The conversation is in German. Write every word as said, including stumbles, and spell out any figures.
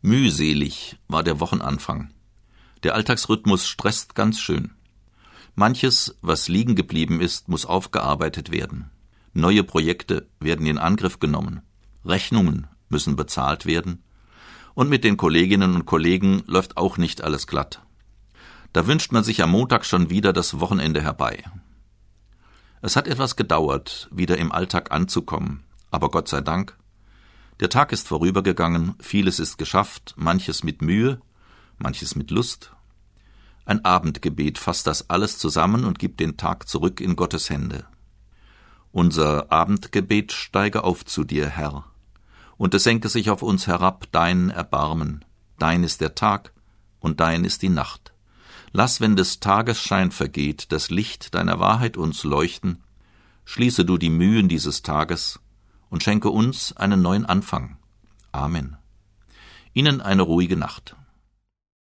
Mühselig war der Wochenanfang. Der Alltagsrhythmus stresst ganz schön. Manches, was liegen geblieben ist, muss aufgearbeitet werden. Neue Projekte werden in Angriff genommen. Rechnungen müssen bezahlt werden. Und mit den Kolleginnen und Kollegen läuft auch nicht alles glatt. Da wünscht man sich am Montag schon wieder das Wochenende herbei. Es hat etwas gedauert, wieder im Alltag anzukommen, aber Gott sei Dank. Der Tag ist vorübergegangen, vieles ist geschafft, manches mit Mühe, manches mit Lust. Ein Abendgebet fasst das alles zusammen und gibt den Tag zurück in Gottes Hände. Unser Abendgebet steige auf zu dir, Herr, und es senke sich auf uns herab dein Erbarmen. Dein ist der Tag und dein ist die Nacht. Lass, wenn des Tages Schein vergeht, das Licht deiner Wahrheit uns leuchten. Schließe du die Mühen dieses Tages und schenke uns einen neuen Anfang. Amen. Ihnen eine ruhige Nacht.